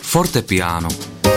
Fortepiano.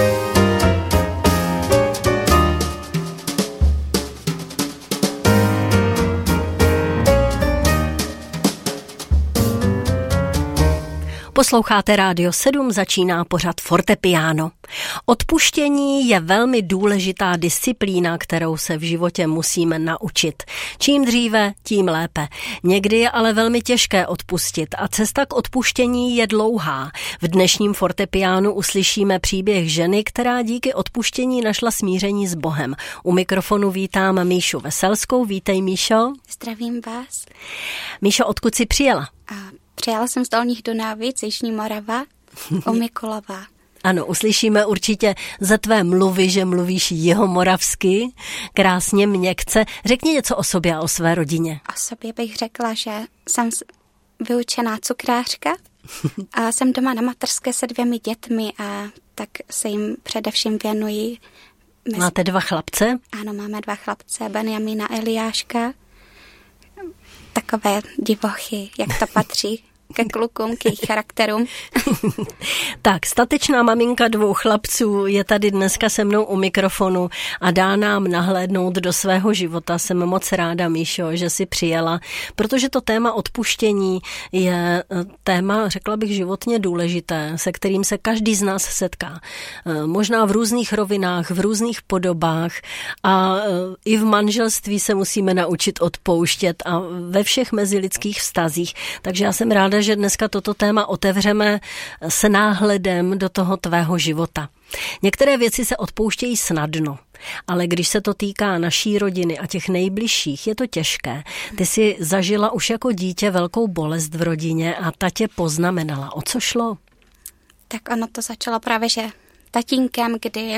Posloucháte Rádio 7, začíná pořad Fortepiano. Odpuštění je velmi důležitá disciplína, kterou se v životě musíme naučit. Čím dříve, tím lépe. Někdy je ale velmi těžké odpustit a cesta k odpuštění je dlouhá. V dnešním Fortepianu uslyšíme příběh ženy, která díky odpuštění našla smíření s Bohem. U mikrofonu vítám Míšu Veselskou. Vítej, Míšo. Zdravím vás. Míšo, odkud jsi přijela? Přijela jsem z Dolních Donávic, Jižní Morava, u Mikulova. Ano, uslyšíme určitě ze tvé mluvy, že mluvíš jihomoravsky, krásně, měkce. Řekni něco o sobě a o své rodině. O sobě bych řekla, že jsem vyučená cukrářka a jsem doma na mateřské se 2 dětmi a tak se jim především věnuji. Máte 2 chlapce? Ano, máme 2 chlapce, Benjamína a Eliáška. Takové divochy, jak to patří ke klukům, k jejich charakterům. Tak, statečná maminka 2 chlapců je tady dneska se mnou u mikrofonu a dá nám nahlédnout do svého života. Jsem moc ráda, Míšo, že jsi přijela, protože to téma odpuštění je téma, řekla bych, životně důležité, se kterým se každý z nás setká. Možná v různých rovinách, v různých podobách a i v manželství se musíme naučit odpouštět a ve všech mezilidských vztazích. Takže já jsem ráda, že dneska toto téma otevřeme s náhledem do toho tvého života. Některé věci se odpouštějí snadno, ale když se to týká naší rodiny a těch nejbližších, je to těžké. Ty jsi zažila už jako dítě velkou bolest v rodině a ta tě poznamenala. O co šlo? Tak ono to začalo právě, že tatínkem, kdy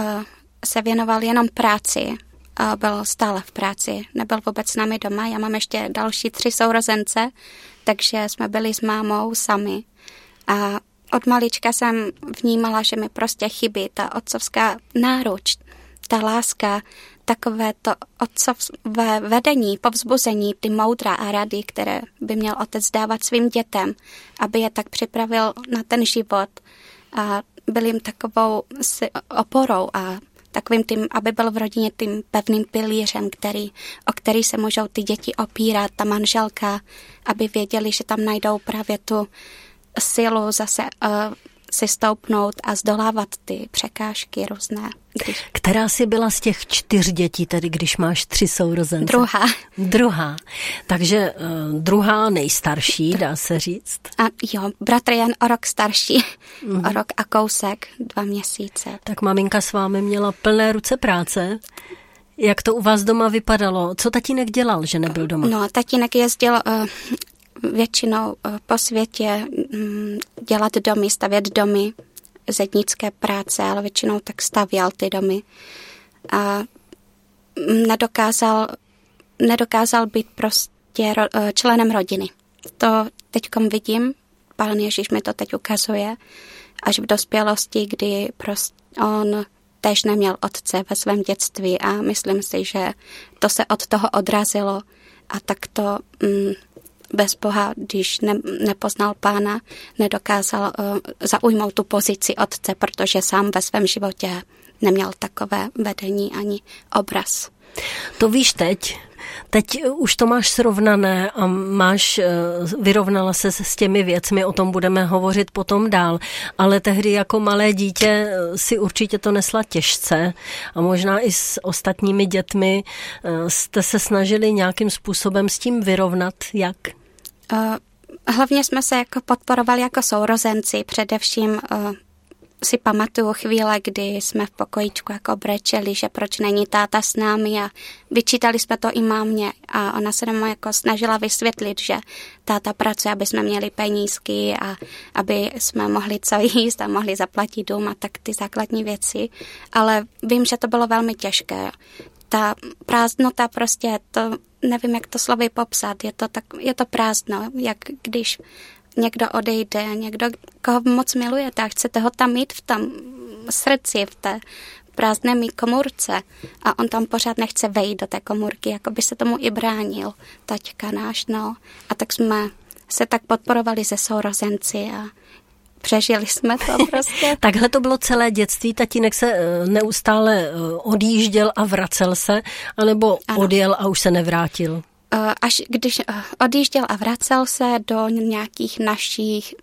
se věnoval jenom práci, byl stále v práci, nebyl vůbec s námi doma. Já mám ještě další 3 sourozence, takže jsme byli s mámou sami. A od malička jsem vnímala, že mi prostě chybí ta otcovská náruč, ta láska, takové to otcové vedení, povzbuzení, ty moudra a rady, které by měl otec dávat svým dětem, aby je tak připravil na ten život a byl jim takovou oporou a takovým tím, aby byl v rodině tím pevným pilířem, o který se můžou ty děti opírat, ta manželka, aby věděli, že tam najdou právě tu sílu zase si stoupnout a zdolávat ty překážky různé. Která jsi byla z těch 4 dětí, tedy když máš 3 sourozence? Druhá. Takže druhá nejstarší, dá se říct. A jo, bratr jen o rok starší, o rok a kousek, 2 měsíce. Tak maminka s vámi měla plné ruce práce. Jak to u vás doma vypadalo? Co tatínek dělal, že nebyl doma? No, tatínek jezdil většinou po světě dělat domy, stavět domy, zednické práce, ale většinou tak stavěl ty domy. A nedokázal být prostě členem rodiny. To teďkom vidím, Pán Ježíš mi to teď ukazuje, až v dospělosti, kdy prostě on též neměl otce ve svém dětství a myslím si, že to se od toho odrazilo a tak to bez Boha, když nepoznal Pána, nedokázal zaujmout tu pozici otce, protože sám ve svém životě neměl takové vedení ani obraz. To víš teď. Teď už to máš srovnané a vyrovnala se s těmi věcmi, o tom budeme hovořit potom dál, ale tehdy jako malé dítě si určitě to nesla těžce a možná i s ostatními dětmi jste se snažili nějakým způsobem s tím vyrovnat, jak? Hlavně jsme se jako podporovali jako sourozenci, především si pamatuju chvíle, kdy jsme v pokojíčku jako brečeli, že proč není táta s námi a vyčítali jsme to i mámě a ona se nám jako snažila vysvětlit, že táta pracuje, aby jsme měli penízky a aby jsme mohli co jíst a mohli zaplatit dům a tak ty základní věci, ale vím, že to bylo velmi těžké. Ta prázdnota prostě, to nevím, jak to slovy popsat, je to prázdno, jak když někdo odejde, někdo, koho moc milujete a chcete ho tam mít v tom srdci, v té prázdné komůrce a on tam pořád nechce vejít do té komůrky, jako by se tomu i bránil, taťka náš, no. A tak jsme se tak podporovali se sourozenci a přežili jsme to prostě. Takhle to bylo celé dětství, tatínek se neustále odjížděl a vracel se, anebo odjel a už se nevrátil? Až když odjížděl a vracel se do nějakých našich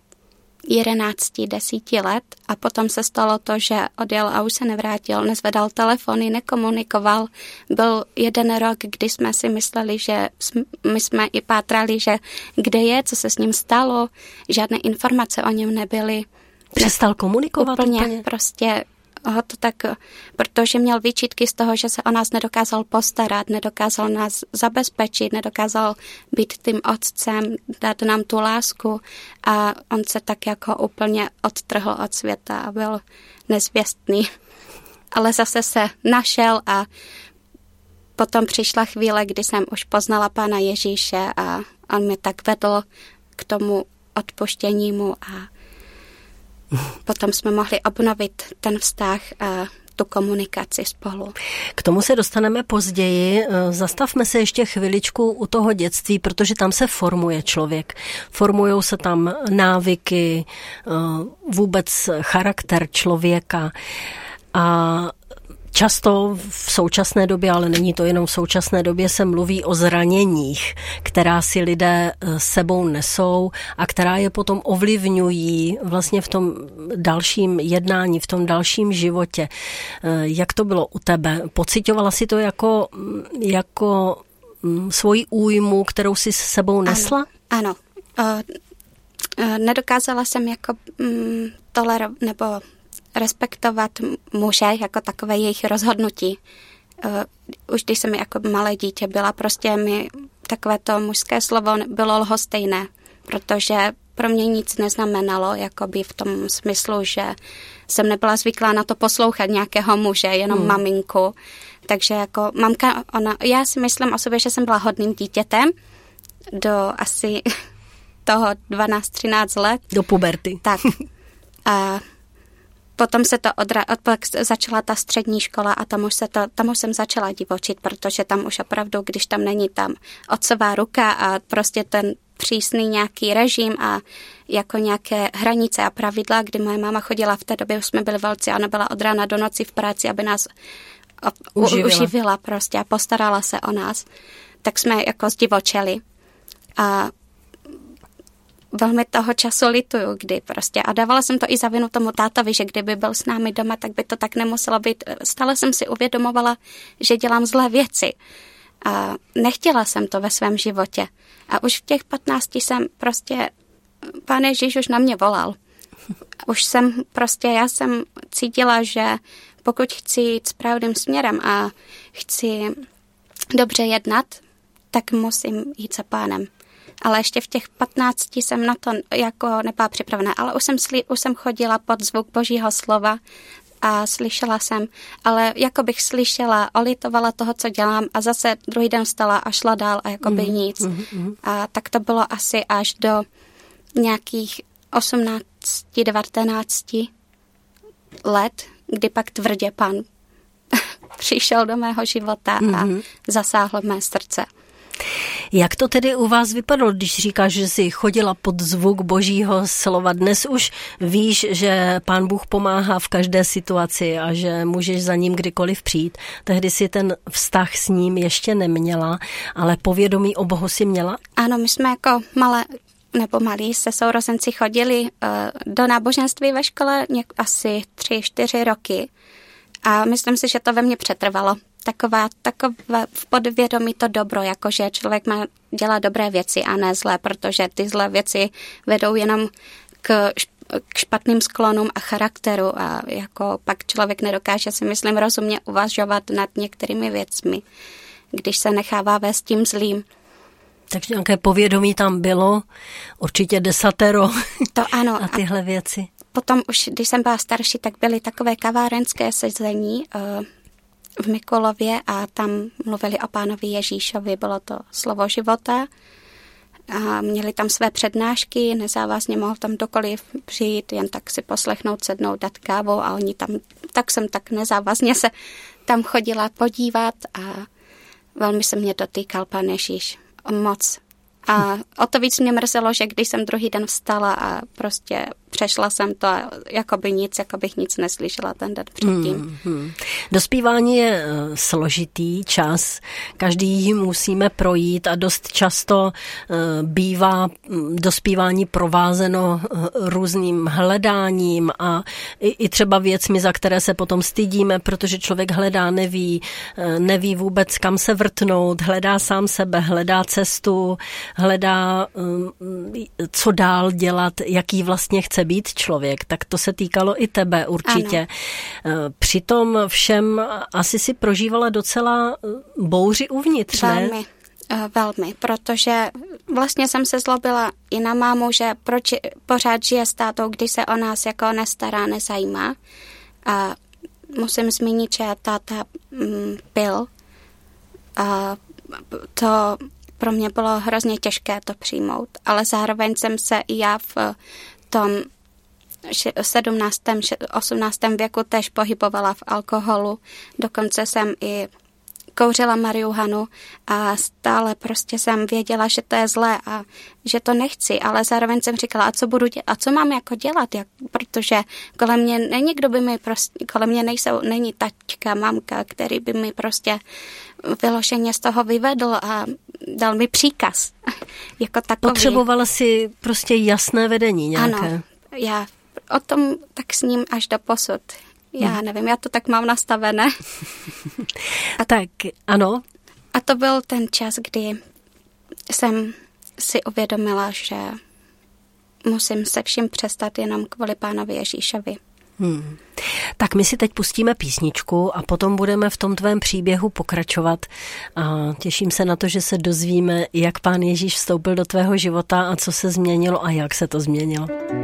11-10 let a potom se stalo to, že odjel a už se nevrátil, nezvedal telefony, nekomunikoval. Byl jeden rok, kdy jsme si mysleli, že my jsme i pátrali, že kde je, co se s ním stalo, žádné informace o něm nebyly. Přestal komunikovat úplně? Prostě ho to tak, protože měl výčitky z toho, že se o nás nedokázal postarat, nedokázal nás zabezpečit, nedokázal být tím otcem, dát nám tu lásku a on se tak jako úplně odtrhl od světa a byl nezvěstný. Ale zase se našel a potom přišla chvíle, kdy jsem už poznala Pána Ježíše a on mě tak vedl k tomu odpuštěnímu a potom jsme mohli obnovit ten vztah a tu komunikaci spolu. K tomu se dostaneme později. Zastavme se ještě chviličku u toho dětství, protože tam se formuje člověk. Formujou se tam návyky, vůbec charakter člověka a často v současné době, ale není to jenom v současné době, se mluví o zraněních, která si lidé sebou nesou a která je potom ovlivňují vlastně v tom dalším jednání, v tom dalším životě. Jak to bylo u tebe? Pociťovala si to jako svoji újmu, kterou si s sebou nesla? Ano. Nedokázala jsem jako tolerovat nebo respektovat muže jako takové jejich rozhodnutí. Už když jsem jako malé dítě byla, prostě mi takové to mužské slovo bylo lhostejné, protože pro mě nic neznamenalo, jakoby v tom smyslu, že jsem nebyla zvyklá na to poslouchat nějakého muže, jenom maminku. Takže jako mamka, já si myslím o sobě, že jsem byla hodným dítětem do asi toho 12-13 let. Do puberty. Tak. A potom se to pak začala ta střední škola a tam už jsem začala divočit, protože tam už opravdu, když tam není tam otcová ruka a prostě ten přísný nějaký režim a jako nějaké hranice a pravidla, kdy moje máma chodila v té době, už jsme byli velcí, ona byla od rána do noci v práci, aby nás uživila prostě a postarala se o nás, tak jsme jako zdivočeli. A velmi toho času lituju, kdy prostě a dávala jsem to i za vinu tomu tátovi, že kdyby byl s námi doma, tak by to tak nemuselo být. Stále jsem si uvědomovala, že dělám zlé věci a nechtěla jsem to ve svém životě. A už v těch 15 jsem prostě, Pán Ježíš už na mě volal. Já jsem cítila, že pokud chci jít správným směrem a chci dobře jednat, tak musím jít za Pánem. Ale ještě v těch 15 jsem na to jako nebyla připravená. Ale už jsem chodila pod zvuk Božího slova a slyšela jsem, ale jako bych slyšela, olitovala toho, co dělám a zase druhý den vstala a šla dál a jako by nic. A tak to bylo asi až do nějakých 18-19 let, kdy pak tvrdě Pán přišel do mého života a zasáhl mé srdce. Jak to tedy u vás vypadalo, když říkáš, že jsi chodila pod zvuk Božího slova? Dnes už víš, že Pán Bůh pomáhá v každé situaci a že můžeš za ním kdykoliv přijít. Tehdy si ten vztah s ním ještě neměla, ale povědomí o Bohu si měla? Ano, my jsme jako malí se sourozenci chodili do náboženství ve škole asi 3-4 roky a myslím si, že to ve mně přetrvalo. Takové v podvědomí to dobro, jakože člověk má dělat dobré věci a ne zlé, protože ty zlé věci vedou jenom k špatným sklonům a charakteru a jako pak člověk nedokáže, si myslím, rozumně uvažovat nad některými věcmi, když se nechává vést tím zlým. Takže nějaké povědomí tam bylo, určitě desatero. To ano. A tyhle věci. Potom už, když jsem byla starší, tak byly takové kavárenské sezení v Mikulově a tam mluvili o Pánovi Ježíšovi, bylo to slovo života a měli tam své přednášky, nezávazně mohl tam kdokoliv přijít, jen tak si poslechnout, sednout, dát kávu a oni tam, tak jsem tak nezávazně se tam chodila podívat a velmi se mě dotýkal Pán Ježíš moc. A o to víc mě mrzelo, že když jsem druhý den vstala a prostě přešla jsem to jako bych nic neslyšela ten den předtím. Dospívání je složitý čas, každý jim musíme projít a dost často bývá dospívání provázeno různým hledáním a i třeba věcmi, za které se potom stydíme, protože člověk hledá, neví vůbec kam se vrtnout, hledá sám sebe, hledá cestu, hledá co dál dělat, jaký vlastně chce být člověk. Tak to se týkalo i tebe určitě. Ano. Přitom všem asi si prožívala docela bouři uvnitř, ne? Velmi, protože vlastně jsem se zlobila i na mámu, že proč pořád žije s tátou, když se o nás jako nestará, nezajímá. A musím zmínit, že táta pil. A to pro mě bylo hrozně těžké to přijmout, ale zároveň jsem se i já v tom 17. 18. věku tež pohybovala v alkoholu. Dokonce jsem i kouřila marihuanu a stále prostě jsem věděla, že to je zlé a že to nechci, ale zároveň jsem říkala, a co budu dělat, a co mám jako dělat, protože kolem mě není kdo by mi prostě, kolem mě není taťka, mamka, který by mi prostě vyloženě z toho vyvedl a dal mi příkaz. Jako takový. Potřebovala si prostě jasné vedení nějaké. Ano, já o tom tak s ním až do posud. Já nevím, já to tak mám nastavené. Tak, ano. A to byl ten čas, kdy jsem si uvědomila, že musím se vším přestat jenom kvůli Pánovi Ježíšovi. Tak my si teď pustíme písničku a potom budeme v tom tvém příběhu pokračovat. A těším se na to, že se dozvíme, jak Pán Ježíš vstoupil do tvého života a co se změnilo a jak se to změnilo.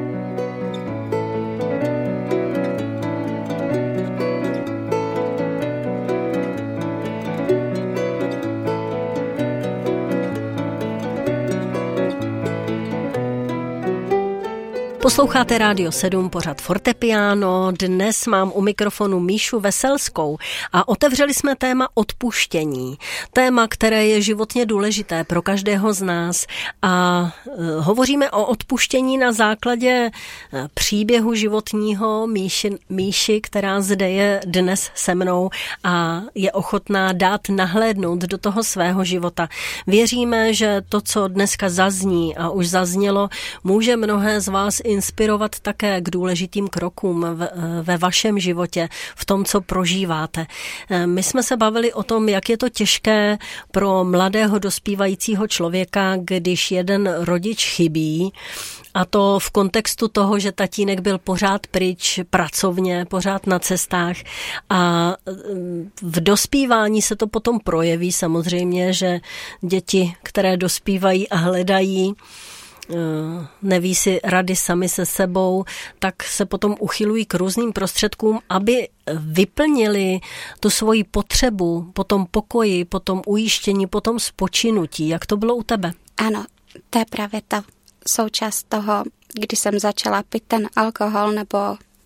Posloucháte Rádio 7, pořad Fortepiano. Dnes mám u mikrofonu Míšu Veselskou a otevřeli jsme téma odpuštění. Téma, které je životně důležité pro každého z nás a hovoříme o odpuštění na základě příběhu životního Míši, která zde je dnes se mnou a je ochotná dát nahlédnout do toho svého života. Věříme, že to, co dneska zazní a už zaznělo, může mnohé z vás inspirovat také k důležitým krokům ve vašem životě, v tom, co prožíváte. My jsme se bavili o tom, jak je to těžké pro mladého dospívajícího člověka, když jeden rodič chybí, a to v kontextu toho, že tatínek byl pořád pryč pracovně, pořád na cestách a v dospívání se to potom projeví samozřejmě, že děti, které dospívají a hledají, neví si rady sami se sebou, tak se potom uchylují k různým prostředkům, aby vyplnili tu svoji potřebu po tom pokoji, po tom ujištění, po tom spočinutí. Jak to bylo u tebe? Ano, to je právě ta součást toho, kdy jsem začala pít ten alkohol nebo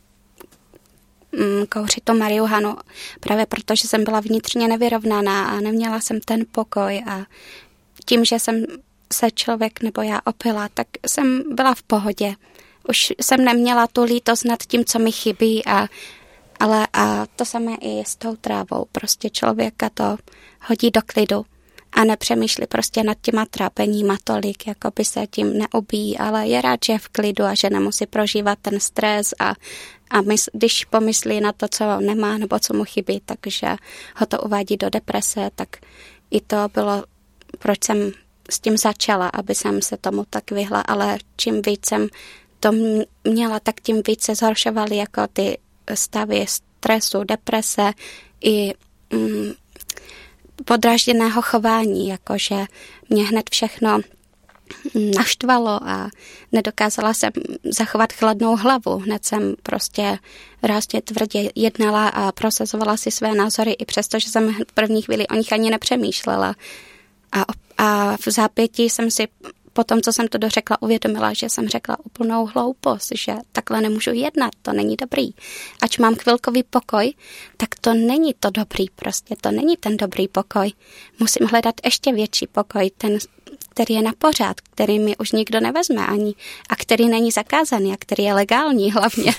kouřit tu marihuanu, právě protože jsem byla vnitřně nevyrovnaná a neměla jsem ten pokoj a tím, že jsem se člověk nebo já opila, tak jsem byla v pohodě. Už jsem neměla tu lítost nad tím, co mi chybí, ale to samé i s tou trávou. Prostě člověka to hodí do klidu a nepřemýšlí prostě nad těma trápeníma tolik, jako by se tím neubíjí, ale je rád, že je v klidu a že nemusí prožívat ten stres a když pomyslí na to, co nemá nebo co mu chybí, takže ho to uvádí do deprese, tak i to bylo, proč jsem s tím začala, aby jsem se tomu tak vyhla, ale čím víc jsem to měla, tak tím víc se zhoršovaly jako ty stavy stresu, deprese i podrážděného chování, jakože mě hned všechno naštvalo a nedokázala jsem zachovat chladnou hlavu. Hned jsem prostě rázně tvrdě jednala a prosazovala si své názory, i přesto, že jsem v první chvíli o nich ani nepřemýšlela. A v zápětí jsem si po tom, co jsem to dořekla, uvědomila, že jsem řekla úplnou hloupost, že takhle nemůžu jednat, to není dobrý. Ač mám chvilkový pokoj, tak to není to dobrý, prostě to není ten dobrý pokoj. Musím hledat ještě větší pokoj, který je na pořád, který mi už nikdo nevezme ani a který není zakázaný a který je legální hlavně.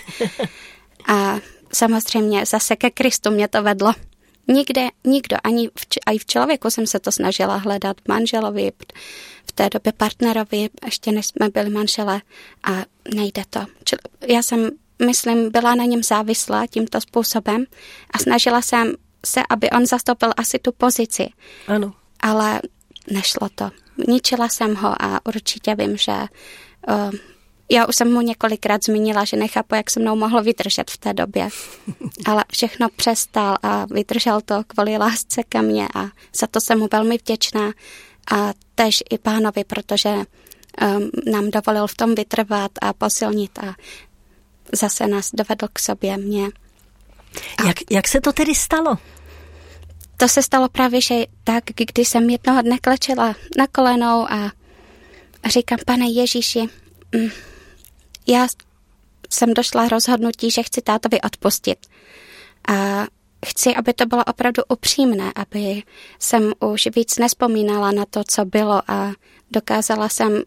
A samozřejmě zase ke Kristu mě to vedlo. Nikdo, ani v člověku jsem se to snažila hledat, manželovi, v té době partnerovi, ještě než jsme byli manželé a nejde to. Já jsem, myslím, byla na něm závislá tímto způsobem a snažila jsem se, aby on zastoupil asi tu pozici. Ano. Ale nešlo to. Ničila jsem ho a určitě vím, že já už jsem mu několikrát zmínila, že nechápu, jak se mnou mohl vydržet v té době. Ale všechno přestal a vydržel to kvůli lásce ke mně a za to jsem mu velmi vděčná. A též i pánovi, protože nám dovolil v tom vytrvat a posilnit a zase nás dovedl k sobě mě. Jak se to tedy stalo? To se stalo právě, že tak, když jsem jednoho dne klečela na kolenou a říkám, Pane Ježíši, já jsem došla rozhodnutí, že chci tátovi odpustit. A chci, aby to bylo opravdu upřímné, aby jsem už víc nespomínala na to, co bylo a dokázala jsem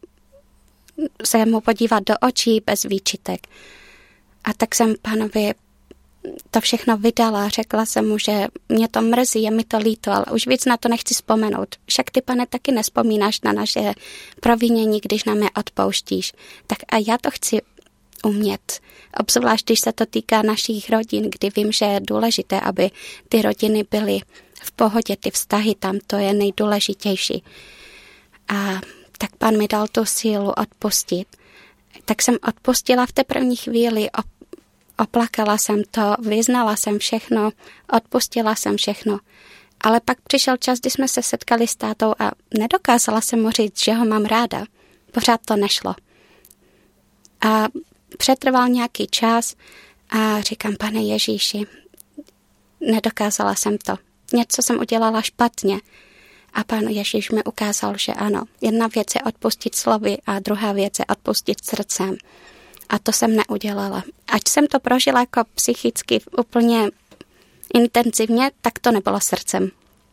se mu podívat do očí bez výčitek. A tak jsem pánovi to všechno vydala, řekla jsem mu, že mě to mrzí, je mi to líto, ale už víc na to nechci vzpomenout. Však ty, Pane, taky nespomínáš na naše provinění, když nám je odpouštíš. Tak a já to chci umět. Obzvlášť, když se to týká našich rodin, kdy vím, že je důležité, aby ty rodiny byly v pohodě, ty vztahy tam, to je nejdůležitější. A tak Pán mi dal tu sílu odpustit. Tak jsem odpustila v té první chvíli, oplakala jsem to, vyznala jsem všechno, odpustila jsem všechno. Ale pak přišel čas, kdy jsme se setkali s tátou a nedokázala jsem mu říct, že ho mám ráda. Pořád to nešlo. A přetrval nějaký čas a říkám, Pane Ježíši, nedokázala jsem to. Něco jsem udělala špatně. A Pán Ježíš mi ukázal, že ano. Jedna věc je odpustit slovy a druhá věc je odpustit srdcem. A to jsem neudělala. Ať jsem to prožila jako psychicky úplně intenzivně, tak to nebylo srdcem.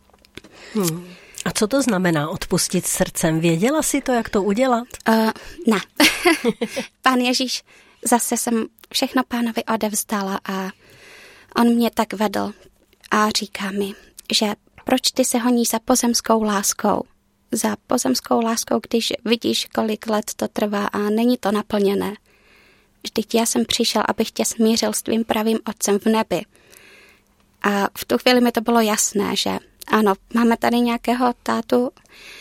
A co to znamená odpustit srdcem? Věděla jsi to, jak to udělat? Ne. Pán Ježíš, zase jsem všechno Pánovi odevzdala a on mě tak vedl a říká mi, že proč ty se honíš za pozemskou láskou? Za pozemskou láskou, když vidíš, kolik let to trvá a není to naplněné. Vždyť já jsem přišel, abych tě smířil s tvým pravým otcem v nebi. A v tu chvíli mi to bylo jasné, že ano, máme tady nějakého tátu,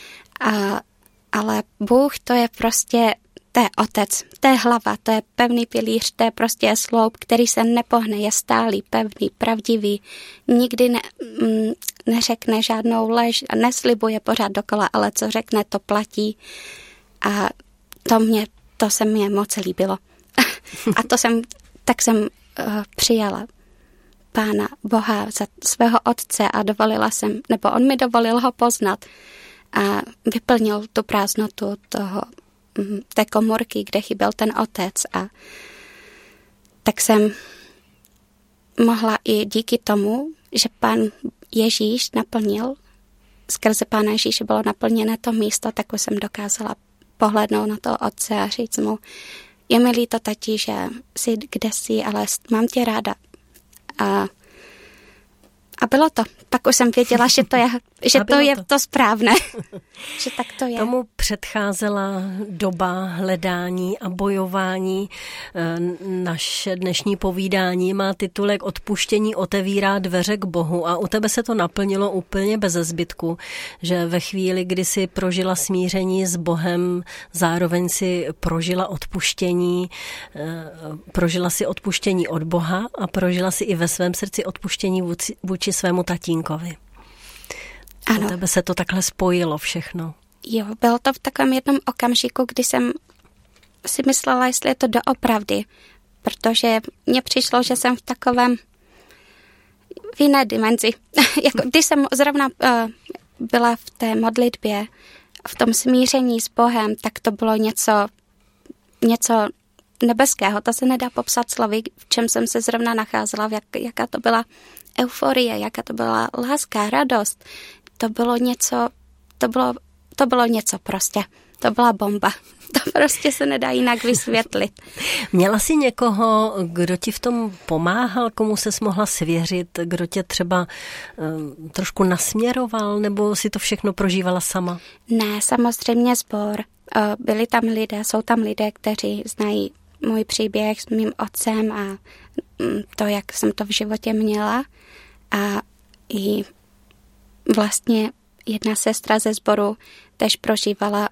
ale Bůh to je prostě, to je otec, to je hlava, to je pevný pilíř, to je prostě sloup, který se nepohne, je stálý, pevný, pravdivý, nikdy neřekne žádnou lež, neslibuje pořád dokola, ale co řekne, to platí. A to se mě moc líbilo. A tak jsem přijala Pána Boha za svého otce a dovolila jsem, nebo on mi dovolil ho poznat a vyplnil tu prázdnotu té komorky, kde chyběl ten otec a tak jsem mohla i díky tomu, že Pán Ježíš naplnil, skrze Pána Ježíše bylo naplněné to místo, tak jsem dokázala pohlednout na toho otce a říct mu, je mi líto, tati, že jsi kde jsi, ale mám tě ráda. A bylo to. Pak už jsem věděla, že to je to správné. Že tak to je. Tomu předcházela doba hledání a bojování. Naše dnešní povídání má titulek Odpuštění otevírá dveře k Bohu a u tebe se to naplnilo úplně beze zbytku, že ve chvíli, kdy si prožila smíření s Bohem, zároveň si prožila odpuštění, prožila si odpuštění od Boha a prožila si i ve svém srdci odpuštění vůči svému tatínkovi. Ano. U tebe se to takhle spojilo všechno. Jo, bylo to v takovém jednom okamžiku, kdy jsem si myslela, jestli je to doopravdy, protože mně přišlo, že jsem v takovém v jiné dimenzi. Když jsem zrovna byla v té modlitbě, v tom smíření s Bohem, tak to bylo něco nebeského. To se nedá popsat slovy, v čem jsem se zrovna nacházela, jaká to byla euforie, jaká to byla láska, radost. To bylo něco, to bylo něco prostě. To byla bomba. To prostě se nedá jinak vysvětlit. Měla jsi někoho, kdo ti v tom pomáhal, komu ses mohla svěřit, kdo tě třeba trošku nasměroval, nebo si to všechno prožívala sama? Ne, samozřejmě sbor. Byli tam lidé, jsou tam lidé, kteří znají můj příběh s mým otcem a to, jak jsem to v životě měla. A i vlastně jedna sestra ze sboru tež prožívala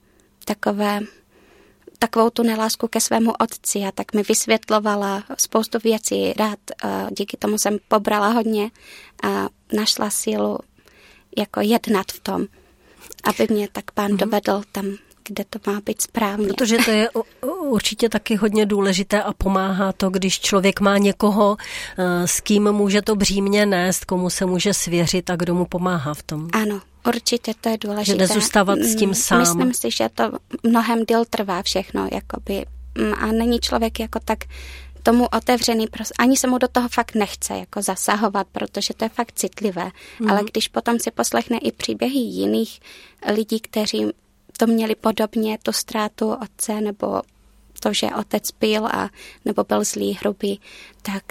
takovou tu nelásku ke svému otci a tak mi vysvětlovala spoustu věcí. Díky tomu jsem pobrala hodně a našla sílu jako jednat v tom, aby mě tak Pán dovedl tam, kde to má být správně. Protože to je určitě taky hodně důležité a pomáhá to, když člověk má někoho, s kým může to břímě nést, komu se může svěřit a kdo mu pomáhá v tom. Ano, určitě to je důležité. Že nezůstávat s tím sám. Myslím si, že to mnohem díl trvá všechno, jakoby, a není člověk jako tak tomu otevřený, ani se mu do toho fakt nechce jako zasahovat, protože to je fakt citlivé. Ale když potom si poslechne i příběhy jiných lidí, kteří to měli podobně, tu ztrátu otce, nebo to, že otec pil nebo byl zlý, hrubý, tak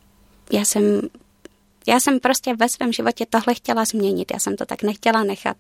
já jsem prostě ve svém životě tohle chtěla změnit. Já jsem to tak nechtěla nechat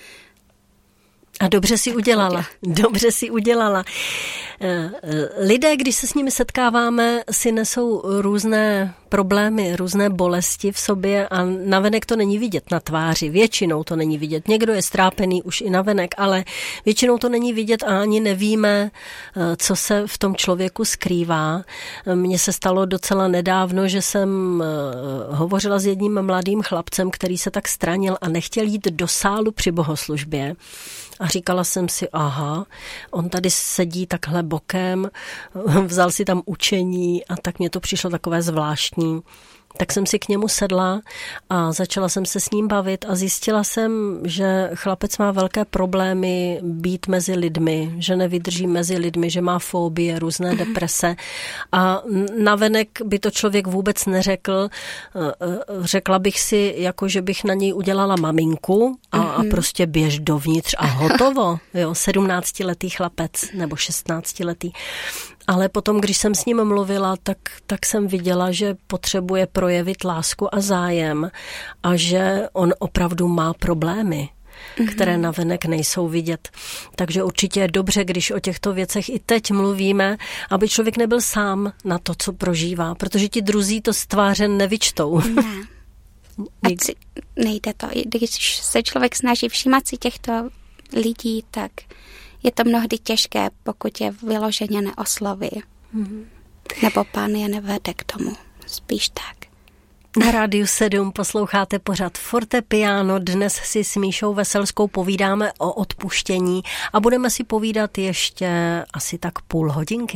a dobře si udělala. Dobře si udělala. Lidé, když se s nimi setkáváme, si nesou různé problémy, různé bolesti v sobě a navenek to není vidět na tváři. Většinou to není vidět. Někdo je strápený už i navenek, ale většinou to není vidět a ani nevíme, co se v tom člověku skrývá. Mně se stalo docela nedávno, že jsem hovořila s jedním mladým chlapcem, který se tak stranil a nechtěl jít do sálu při bohoslužbě. A říkala jsem si, on tady sedí takhle bokem, vzal si tam učení a tak mě to přišlo takové zvláštní. Tak jsem si k němu sedla a začala jsem se s ním bavit a zjistila jsem, že chlapec má velké problémy být mezi lidmi, že nevydrží mezi lidmi, že má fobie, různé deprese a navenek by to člověk vůbec neřekl. Řekla bych si, jako že bych na něj udělala maminku a prostě běž dovnitř a hotovo. Jo, 17letý chlapec nebo 16letý. Ale potom, když jsem s ním mluvila, tak jsem viděla, že potřebuje projevit lásku a zájem a že on opravdu má problémy, které navenek nejsou vidět. Takže určitě je dobře, když o těchto věcech i teď mluvíme, aby člověk nebyl sám na to, co prožívá, protože ti druzí to z tváře nevyčtou. Ne. Nejde to. Když se člověk snaží všímat si těchto lidí, tak je to mnohdy těžké, pokud je vyloženě neosloví. Nebo Pán je nevede k tomu. Spíš tak. Na Rádiu 7 posloucháte pořad Fortepiano. Dnes si s Míšou Veselskou povídáme o odpuštění a budeme si povídat ještě asi tak půl hodinky.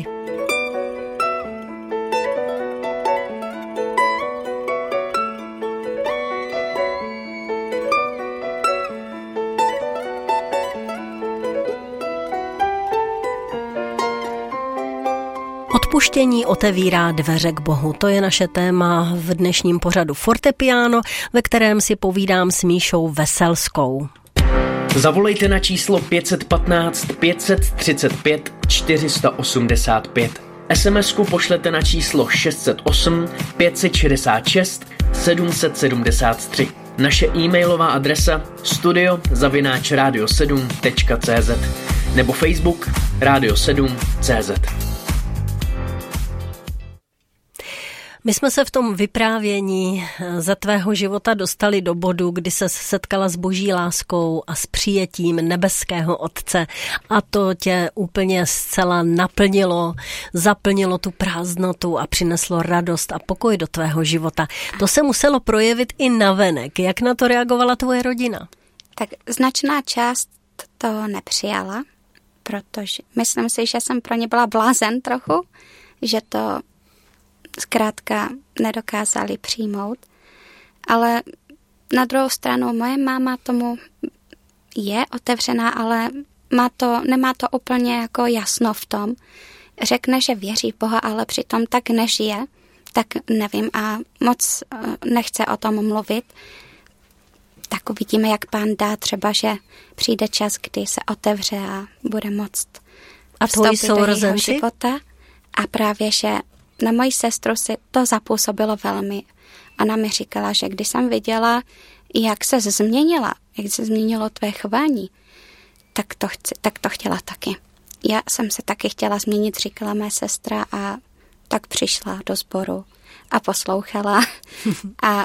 Odpuštění otevírá dveře k Bohu. To je naše téma v dnešním pořadu Fortepiano, ve kterém si povídám s Míšou Veselskou. Zavolejte na číslo 515 535 485. SMS-ku pošlete na číslo 608 566 773. Naše e-mailová adresa studio@radio7.cz nebo Facebook Radio7.cz. My jsme se v tom vyprávění za tvého života dostali do bodu, kdy se setkala s Boží láskou a s přijetím nebeského Otce a to tě úplně zcela naplnilo, zaplnilo tu prázdnotu a přineslo radost a pokoj do tvého života. To se muselo projevit i navenek. Jak na to reagovala tvoje rodina? Tak značná část to nepřijala, protože myslím si, že jsem pro ně byla blázen trochu, že to zkrátka nedokázali přijmout. Ale na druhou stranu moje máma tomu je otevřená, ale nemá to úplně jako jasno v tom. Řekne, že věří v Boha, ale přitom tak nežije, tak nevím a moc nechce o tom mluvit. tak uvidíme, jak Pán dá, třeba, že přijde čas, kdy se otevře a bude moct vstoupit do jeho života. A právě, že na moji sestru si to zapůsobilo velmi. Ona mi říkala, že když jsem viděla, jak se změnilo tvé chování, tak to chtěla taky. Já jsem se taky chtěla změnit, říkala mé sestra, a tak přišla do sboru a poslouchala a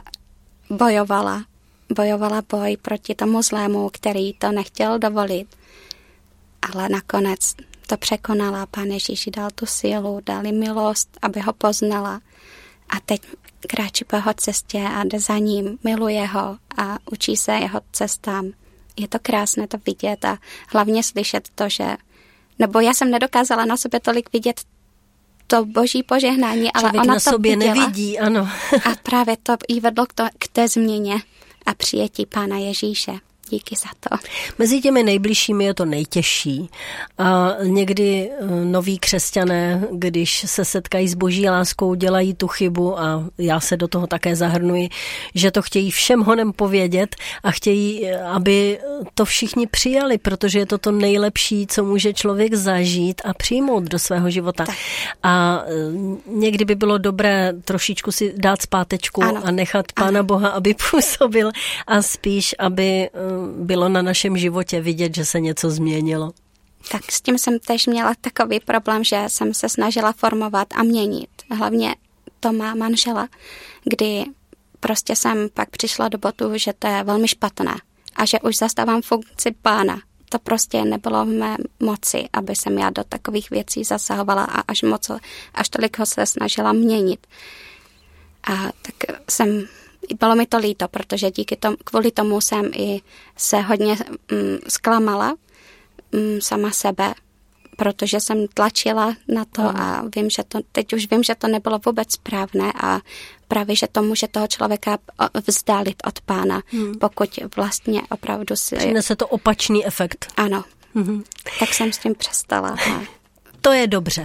bojovala boj proti tomu zlému, který to nechtěl dovolit. Ale nakonec to překonala. Pán Ježíš dal tu sílu, dal jí milost, aby ho poznala. A teď kráčí po jeho cestě a jde za ním, miluje ho a učí se jeho cestám. Je to krásné to vidět a hlavně slyšet to, že... Nebo já jsem nedokázala na sobě tolik vidět to boží požehnání, ale člověk ona na to sobě viděla. Nevidí, ano. A právě to jí vedlo k té změně a přijetí Pána Ježíše. Díky za to. Mezi těmi nejbližšími je to nejtěžší. A někdy noví křesťané, když se setkají s boží láskou, dělají tu chybu, a já se do toho také zahrnuji, že to chtějí všem honem povědět a chtějí, aby to všichni přijali, protože je to to nejlepší, co může člověk zažít a přijmout do svého života. Tak. A někdy by bylo dobré trošičku si dát zpátečku a nechat Pána Boha, aby působil, a spíš, aby bylo na našem životě vidět, že se něco změnilo. Tak s tím jsem tež měla takový problém, že jsem se snažila formovat a měnit. Hlavně to má manžela, kdy prostě jsem pak přišla do bodu, že to je velmi špatné a že už zastávám funkci Pána. To prostě nebylo v mé moci, aby jsem já do takových věcí zasahovala a až tolik ho se snažila měnit. A tak bylo mi to líto, protože kvůli tomu jsem i se hodně zklamala sama sebe, protože jsem tlačila na to a teď už vím, že to nebylo vůbec správné a právě, že to může toho člověka vzdálit od Pána, pokud vlastně opravdu si... Přinese to opačný efekt. Ano, tak jsem s tím přestala. To je dobře.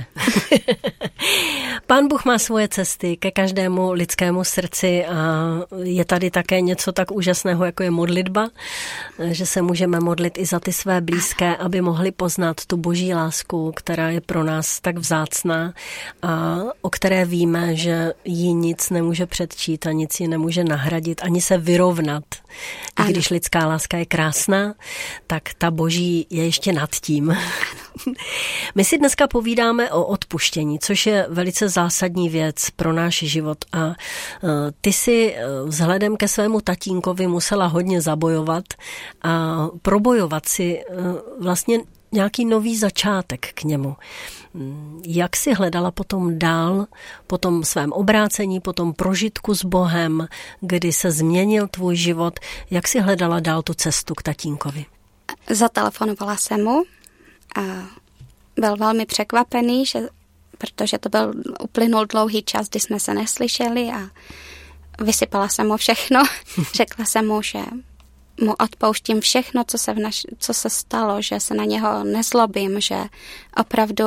Pán Bůh má svoje cesty ke každému lidskému srdci a je tady také něco tak úžasného, jako je modlitba, že se můžeme modlit i za ty své blízké, aby mohli poznat tu boží lásku, která je pro nás tak vzácná a o které víme, že ji nic nemůže předčít a nic ji nemůže nahradit, ani se vyrovnat. I když lidská láska je krásná, tak ta boží je ještě nad tím. My si dneska povídáme o odpuštění, což je velice zásadní věc pro náš život a ty si vzhledem ke svému tatínkovi musela hodně zabojovat a probojovat si vlastně nějaký nový začátek k němu. Jak si hledala potom dál, po tom svém obrácení, po tom prožitku s Bohem, kdy se změnil tvůj život, jak si hledala dál tu cestu k tatínkovi? Zatelefonovala jsem mu a byl velmi překvapený, protože to uplynul dlouhý čas, kdy jsme se neslyšeli a vysypala jsem mu všechno. Řekla jsem mu, že mu odpouštím všechno, co se stalo, že se na něho nezlobím, že opravdu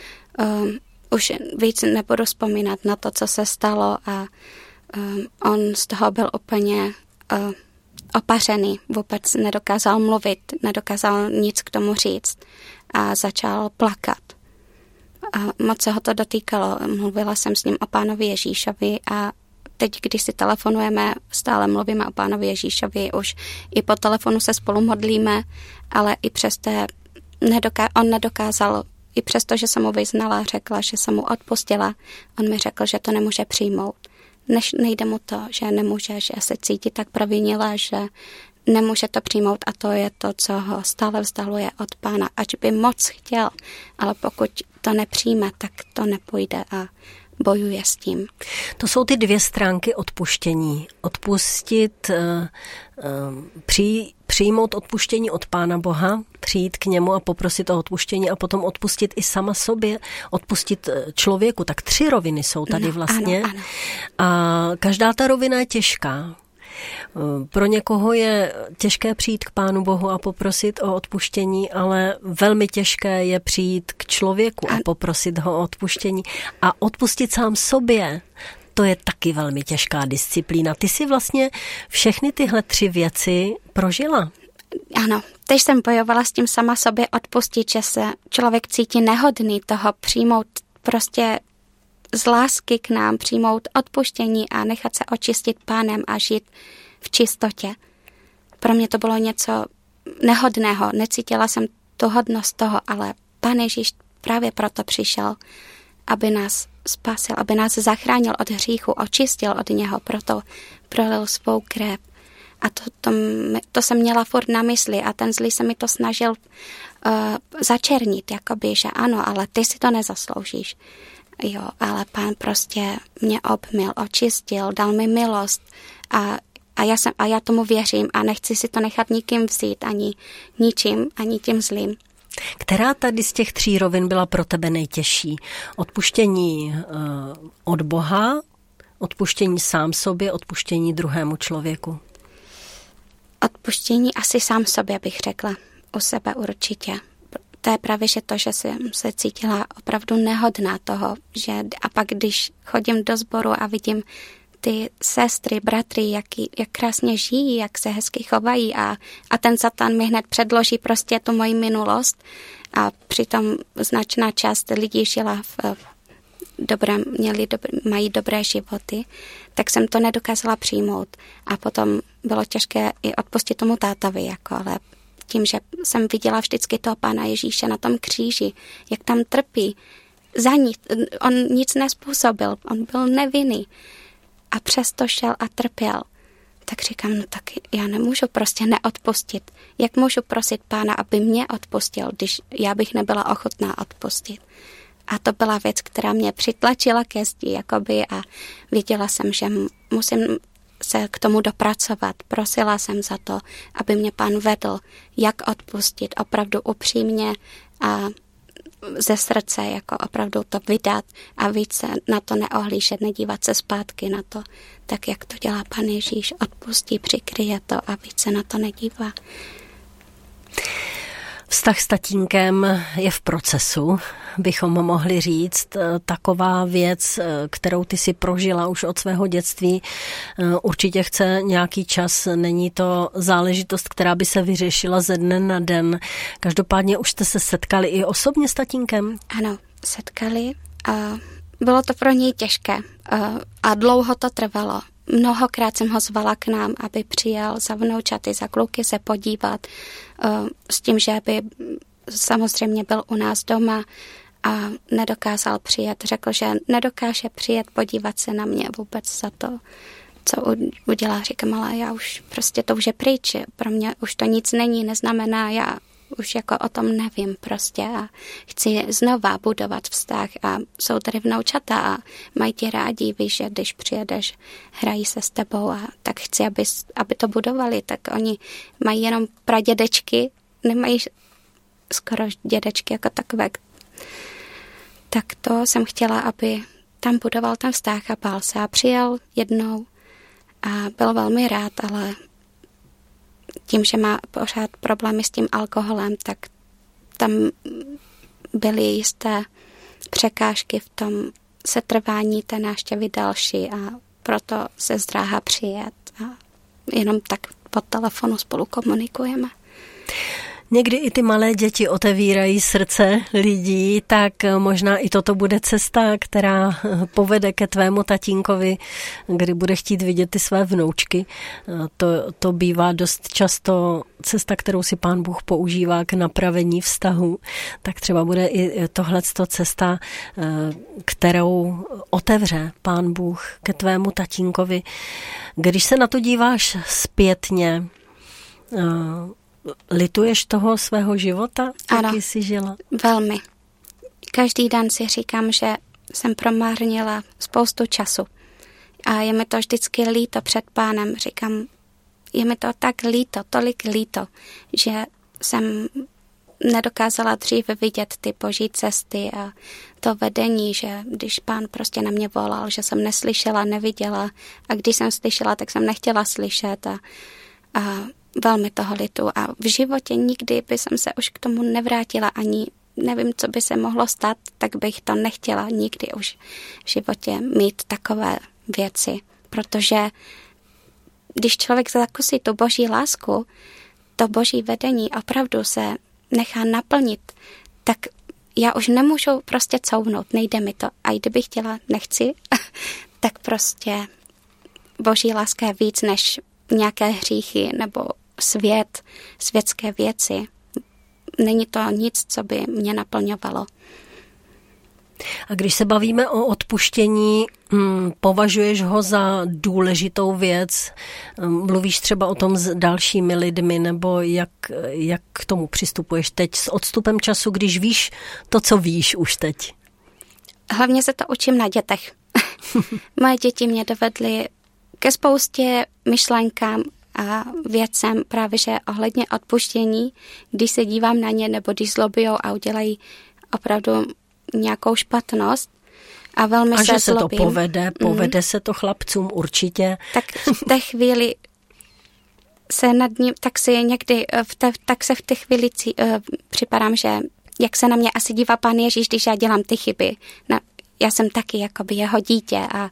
už víc nebudu vzpomínat na to, co se stalo a on z toho byl úplně opařený, vůbec nedokázal mluvit, nedokázal nic k tomu říct a začal plakat. A moc se ho to dotýkalo. Mluvila jsem s ním o Pánovi Ježíšovi a teď, když si telefonujeme, stále mluvíme o Pánovi Ježíšovi, už i po telefonu se spolu modlíme, ale i přesto on nedokázal, i přesto, že jsem mu vyznala, řekla, že jsem mu odpustila, on mi řekl, že to nemůže přijmout. Nejde mu to, že nemůže, že se cítí tak provinile, že nemůže to přijmout a to je to, co ho stále vzdaluje od Pána. Ač by moc chtěl, ale pokud to nepřijme, tak to nepůjde a bojuje s tím. To jsou ty dvě stránky odpuštění. Odpustit, přijmout odpuštění od Pána Boha, přijít k němu a poprosit o odpuštění a potom odpustit i sama sobě, odpustit člověku. Tak 3 roviny jsou tady vlastně. Ano. A každá ta rovina je těžká. Pro někoho je těžké přijít k Pánu Bohu a poprosit o odpuštění, ale velmi těžké je přijít k člověku a poprosit ho o odpuštění a odpustit sám sobě. to je taky velmi těžká disciplína. Ty si vlastně všechny tyhle 3 věci prožila. Ano, teď jsem bojovala s tím sama sobě odpustit, že se člověk cítí nehodný toho přijmout prostě z lásky k nám, přijmout odpuštění a nechat se očistit Pánem a žít v čistotě. Pro mě to bylo něco nehodného, necítila jsem tu hodnost toho, ale Pán Ježíš právě proto přišel, aby nás spasil, aby nás zachránil od hříchu, očistil od něho, proto prolil svou krev. A to jsem měla furt na mysli a ten zlý se mi to snažil začernit, jakoby, že ano, ale ty si to nezasloužíš. Jo, ale Pán prostě mě obmyl, očistil, dal mi milost a já tomu věřím a nechci si to nechat nikým vzít, ani ničím, ani tím zlým. Která tady z těch 3 rovin byla pro tebe nejtěžší? Odpuštění od Boha, odpuštění sám sobě, odpuštění druhému člověku? Odpuštění asi sám sobě, bych řekla. U sebe určitě. To je právě že to, že jsem se cítila opravdu nehodná toho, že a pak když chodím do sboru a vidím ty sestry, bratry, jak krásně žijí, jak se hezky chovají a ten Satan mi hned předloží prostě tu moji minulost a přitom značná část lidí žila mají dobré životy, tak jsem to nedokázala přijmout a potom bylo těžké i odpustit tomu tátovi, ale tím, že jsem viděla vždycky toho Pána Ježíše na tom kříži, jak tam trpí, za nic, on nic nespůsobil, on byl nevinný a přesto šel a trpěl. Tak říkám, no tak já nemůžu prostě neodpustit. Jak můžu prosit Pána, aby mě odpustil, když já bych nebyla ochotná odpustit. A to byla věc, která mě přitlačila ke zdi, jakoby, a věděla jsem, že musím se k tomu dopracovat. Prosila jsem za to, aby mě Pán vedl, jak odpustit opravdu upřímně a ze srdce, jako opravdu to vydat a více na to neohlížet, nedívat se zpátky na to, tak jak to dělá Pán Ježíš, odpustí, přikryje to a více na to nedívá. Vztah s tatínkem je v procesu, bychom mohli říct. Taková věc, kterou ty si prožila už od svého dětství, určitě chce nějaký čas. Není to záležitost, která by se vyřešila ze dne na den. Každopádně už jste se setkali i osobně s tatínkem? Ano, setkali. Bylo to pro něj těžké a dlouho to trvalo. Mnohokrát jsem ho zvala k nám, aby přijel za vnoučaty, za kluky se podívat, s tím, že by samozřejmě byl u nás doma a nedokázal přijet. Řekl, že nedokáže přijet podívat se na mě vůbec za to, co udělá. Říkám, ale já už prostě to už je pryč. Pro mě už to nic není, neznamená, já už jako o tom nevím prostě a chci znova budovat vztah a jsou tady vnoučata a mají tě rádi, víš, že když přijedeš, hrají se s tebou a tak chci, aby to budovali, tak oni mají jenom pradědečky, nemají skoro dědečky jako takové. Tak to jsem chtěla, aby tam budoval ten vztah a bál se a přijel jednou a byl velmi rád, ale tím, že má pořád problémy s tím alkoholem, tak tam byly jisté překážky v tom setrvání té návštěvy další a proto se zdráhá přijet a jenom tak po telefonu spolu komunikujeme. Někdy i ty malé děti otevírají srdce lidí, tak možná i toto bude cesta, která povede ke tvému tatínkovi, kdy bude chtít vidět ty své vnoučky. To bývá dost často cesta, kterou si Pán Bůh používá k napravení vztahu. Tak třeba bude i tohleto cesta, kterou otevře Pán Bůh ke tvému tatínkovi. Když se na to díváš zpětně, lituješ toho svého života, jaký jsi žila? Velmi. Každý den si říkám, že jsem promarnila spoustu času. A je mi to vždycky líto před Pánem. Říkám, je mi to tak líto, tolik líto, že jsem nedokázala dřív vidět ty boží cesty a to vedení, že když Pán prostě na mě volal, že jsem neslyšela, neviděla a když jsem slyšela, tak jsem nechtěla slyšet a velmi toho litu a v životě nikdy by jsem se už k tomu nevrátila ani nevím, co by se mohlo stát, tak bych to nechtěla nikdy už v životě mít takové věci, protože když člověk zakusí tu boží lásku, to boží vedení opravdu se nechá naplnit, tak já už nemůžu prostě couvnout, nejde mi to. A kdybych chtěla, nechci, tak prostě boží láska je víc než nějaké hříchy nebo svět, světské věci. Není to nic, co by mě naplňovalo. A když se bavíme o odpuštění, považuješ ho za důležitou věc? Mluvíš třeba o tom s dalšími lidmi, nebo jak k tomu přistupuješ teď s odstupem času, když víš to, co víš už teď? Hlavně se to učím na dětech. Moje děti mě dovedly ke spoustě myšlenkám a věcem právě, že ohledně odpuštění, když se dívám na ně, nebo když zlobijou a udělají opravdu nějakou špatnost a velmi se zlobím. A že se to povede se to chlapcům určitě. Tak v té chvíli se nad ním, tak si někdy, tak se v té chvíli připadám, že jak se na mě asi dívá Pán Ježíš, když já dělám ty chyby. No, já jsem taky jakoby jeho dítě a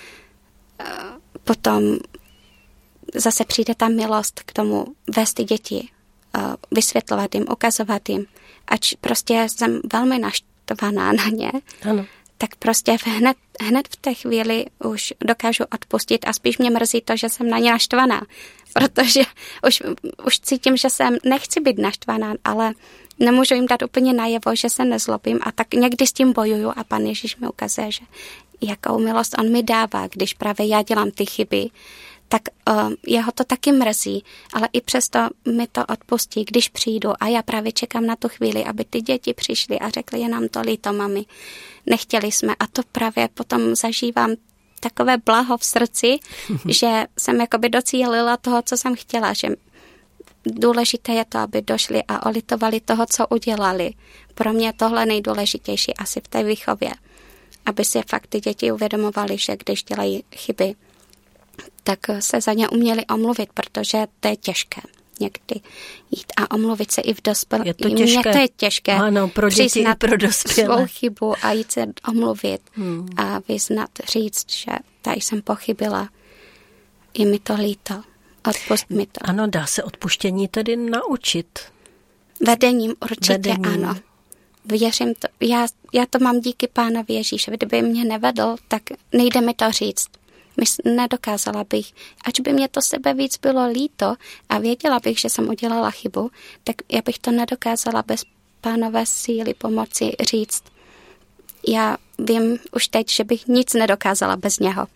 potom zase přijde ta milost k tomu vést ty děti, vysvětlovat jim, ukazovat jim. Ač prostě jsem velmi naštvaná na ně, ano. Tak prostě hned v té chvíli už dokážu odpustit a spíš mě mrzí to, že jsem na ně naštvaná, protože už cítím, že nechci být naštvaná, ale nemůžu jim dát úplně najevo, že se nezlobím a tak někdy s tím bojuju a Pan Ježíš mi ukazuje, že jakou milost on mi dává, když právě já dělám ty chyby, tak jeho to taky mrzí, ale i přesto mi to odpustí, když přijdu a já právě čekám na tu chvíli, aby ty děti přišly a řekly, je nám to líto, mami, nechtěli jsme a to právě potom zažívám takové blaho v srdci, že jsem jakoby docílila toho, co jsem chtěla, že důležité je to, aby došli a olitovali toho, co udělali. Pro mě tohle nejdůležitější asi v té výchově, aby si fakt ty děti uvědomovali, že když dělají chyby, tak se za ně uměli omluvit, protože to je těžké někdy jít a omluvit se i v dospělé. Je to těžké. Mně to je těžké. Ano, pro děti i pro dospělé. Svou chybu a jít se omluvit a vyznat, říct, že tady jsem pochybila. Je mi to líto. Odpust mi to. Ano, dá se odpuštění tedy naučit. Vedením určitě ano. Věřím to. Já to mám díky Pánovi Ježíše. Kdyby mě nevedl, tak nejde mi to říct. Nedokázala bych, ač by mě to sebe víc bylo líto a věděla bych, že jsem udělala chybu, tak já bych to nedokázala bez Pánové síly pomoci říct. Já vím už teď, že bych nic nedokázala bez něho.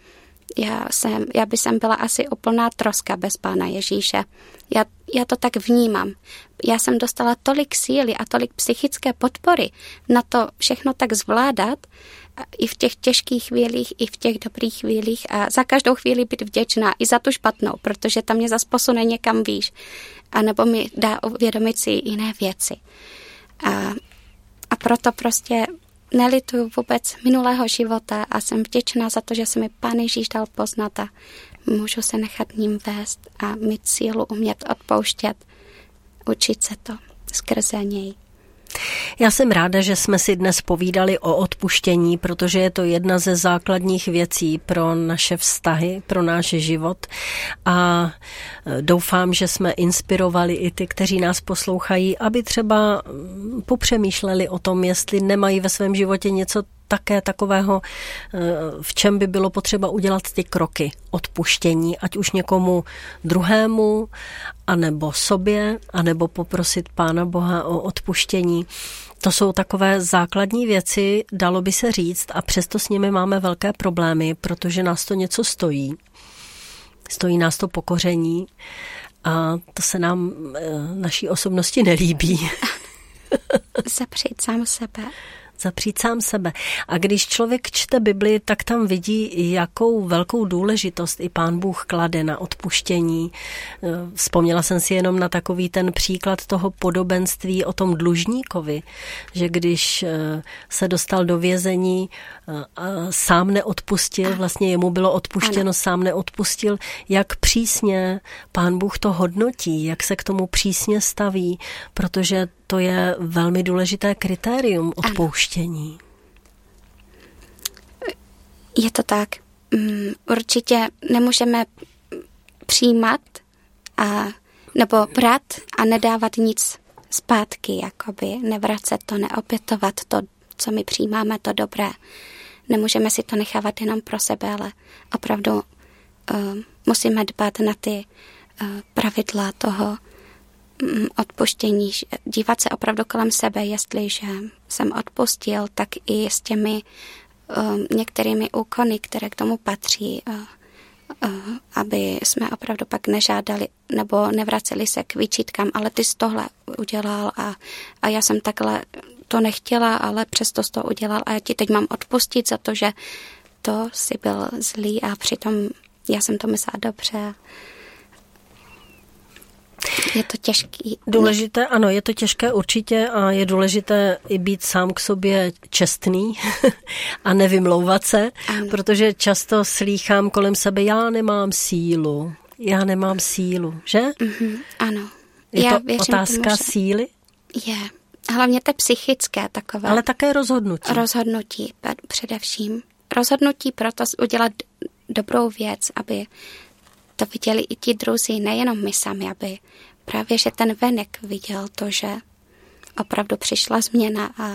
Já bych byla asi úplná troska bez Pána Ježíše. Já to tak vnímám. Já jsem dostala tolik síly a tolik psychické podpory na to všechno tak zvládat, i v těch těžkých chvílích, i v těch dobrých chvílích a za každou chvíli být vděčná i za tu špatnou, protože tam mě zas posune někam výš, anebo mi dá uvědomit si jiné věci. A proto prostě nelituju vůbec minulého života a jsem vděčná za to, že se mi Pán Ježíš dal poznat a můžu se nechat ním vést a mít sílu umět odpouštět, učit se to skrze něj. Já jsem ráda, že jsme si dnes povídali o odpuštění, protože je to jedna ze základních věcí pro naše vztahy, pro náš život a doufám, že jsme inspirovali i ty, kteří nás poslouchají, aby třeba popřemýšleli o tom, jestli nemají ve svém životě něco také takového, v čem by bylo potřeba udělat ty kroky odpuštění, ať už někomu druhému, anebo sobě, anebo poprosit Pána Boha o odpuštění. To jsou takové základní věci, dalo by se říct, a přesto s nimi máme velké problémy, protože nás to něco stojí. Stojí nás to pokoření a to se nám naší osobnosti nelíbí. Zapřít sám sebe. Zapřít sám sebe. A když člověk čte Bibli, tak tam vidí, jakou velkou důležitost i Pán Bůh klade na odpuštění. Vzpomněla jsem si jenom na takový ten příklad toho podobenství o tom dlužníkovi, že když se dostal do vězení, sám neodpustil, vlastně jemu bylo odpuštěno, sám neodpustil, jak přísně Pán Bůh to hodnotí, jak se k tomu přísně staví, protože to je velmi důležité kritérium odpouštění. Je to tak. určitě nemůžeme přijímat nebo brát a nedávat nic zpátky, jakoby nevracet to, neopětovat to, co my přijímáme, to dobré. Nemůžeme si to nechávat jenom pro sebe, ale opravdu musíme dbát na ty pravidla toho odpuštění, dívat se opravdu kolem sebe, jestliže jsem odpustil, tak i s těmi některými úkony, které k tomu patří, aby jsme opravdu pak nežádali nebo nevraceli se k výčitkám, ale ty jsi tohle udělal a já jsem takhle to nechtěla, ale přesto jsi to udělal a já ti teď mám odpustit za to, že to jsi byl zlý a přitom já jsem to myslela dobře. Je to těžký. Důležité, ano, je to těžké určitě a je důležité i být sám k sobě čestný a nevymlouvat se, ano. Protože často slýchám kolem sebe, já nemám sílu, že? Ano. Je to otázka síly? Je. Hlavně to psychické takové. Ale také rozhodnutí. Rozhodnutí především. Rozhodnutí proto udělat dobrou věc, aby to viděli i ti druzí, nejenom my sami, aby právě, že ten venek viděl to, že opravdu přišla změna a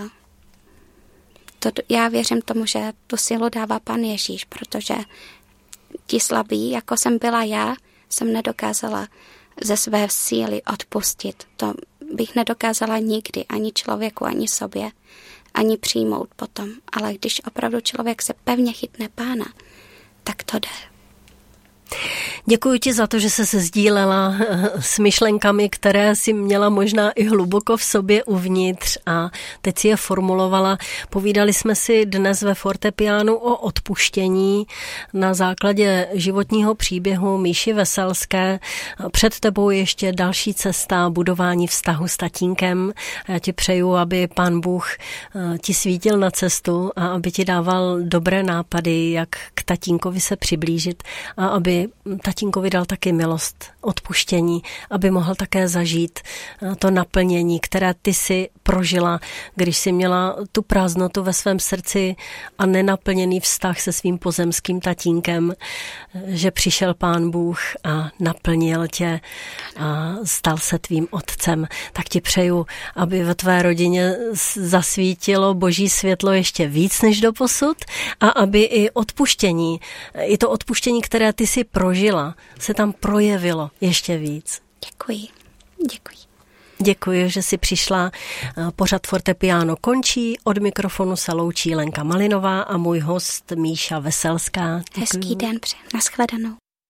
já věřím tomu, že tu sílu dává Pan Ježíš, protože ti slabí, jako jsem byla já, jsem nedokázala ze své síly odpustit. To bych nedokázala nikdy, ani člověku, ani sobě, ani přijmout potom. Ale když opravdu člověk se pevně chytne Pána, tak to jde. Děkuji ti za to, že jsi se sdílela s myšlenkami, které si měla možná i hluboko v sobě uvnitř a teď si je formulovala. Povídali jsme si dnes ve fortepiánu o odpuštění na základě životního příběhu Míši Veselské. Před tebou ještě další cesta budování vztahu s tatínkem. Já ti přeju, aby Pán Bůh ti svítil na cestu a aby ti dával dobré nápady, jak k tatínkovi se přiblížit a aby tatínkovi dal taky milost, odpuštění, aby mohl také zažít to naplnění, které ty si prožila, když si měla tu prázdnotu ve svém srdci a nenaplněný vztah se svým pozemským tatínkem, že přišel Pán Bůh a naplnil tě a stal se tvým otcem. Tak ti přeju, aby ve tvé rodině zasvítilo Boží světlo ještě víc než doposud a aby i odpuštění, i to odpuštění, které ty si prožila, se tam projevilo ještě víc. Děkuji. Děkuji, že jsi přišla. Pořad Fortepiano končí. Od mikrofonu se loučí Lenka Malinová a můj host Míša Veselská. Hezký den, nashledanou.